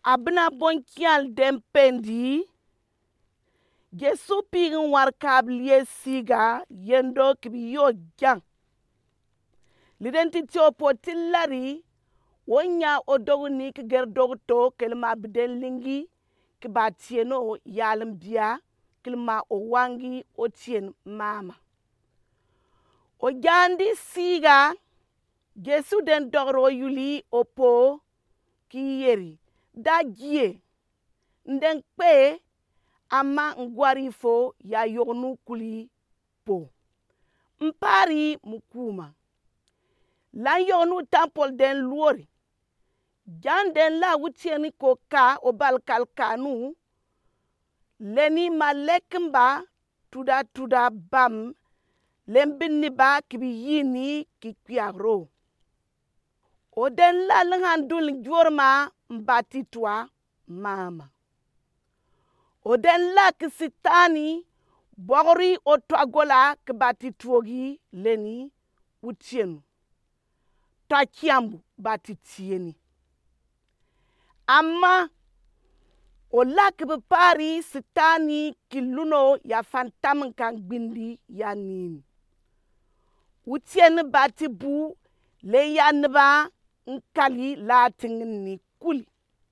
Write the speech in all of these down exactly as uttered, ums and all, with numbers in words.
abna bonkial den pendi Jesu pigin war kabliye siga yendo kibiyo gyang lidenti tiopo tillari wonya odogni kiger dogto kelma biden lingi kiba tieno yalim biya kilma owangi otien mama o jandi siga Jesu den dogro yuli opo kiyeri dagie nden pe ama ngwari fo ya yognu kuli po mpari mukuma lan yognu tampol den luori jan den la wutieni koka obal kalkanu leni malekmba tuda tuda bam lembini ba kibiyini kikpiagro oden la lhandul jorma mbatitwa mama oden la kisitani bogri otwagola kibatitwogi leni utienu takiambu batitieni amma ola kibipari sitani kiluno ya fantam kan gbindi ya nini utienu batibu le yanba nkali latingni kuli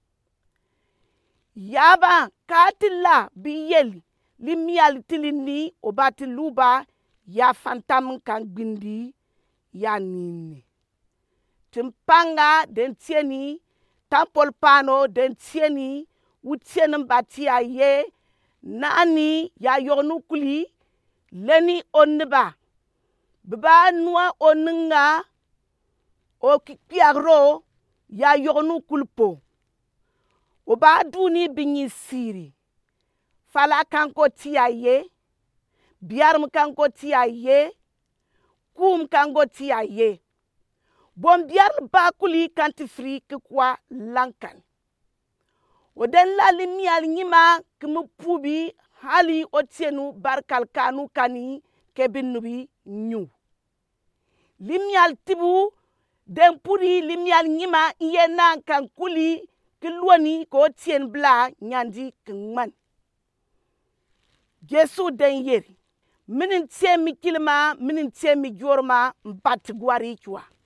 yaba katila biyeli limial tilini obati luba ya fantam kan gbindi ya nini timpanga den tieni tampol pano den tieni utienu bati aye nani ya yognu kuli leni onniba biba nuwa oninga o kikpiagro ya yognu kulpo oba duni binyi siri fala kanko tiaye biarm kanko tiaye kum kanko tiaye bom biar bakuli kantifri kikwa lankan oden lali mial nyima kumupubi hali otienu barkal kanu kani kebinubi nyu limial tibu den puri limial nyima yena kan kuli kilwani ko tien bla nyandi kingman Jesu den yeri minin tiemi kilma minin tiemi jorma mbat gwari chwa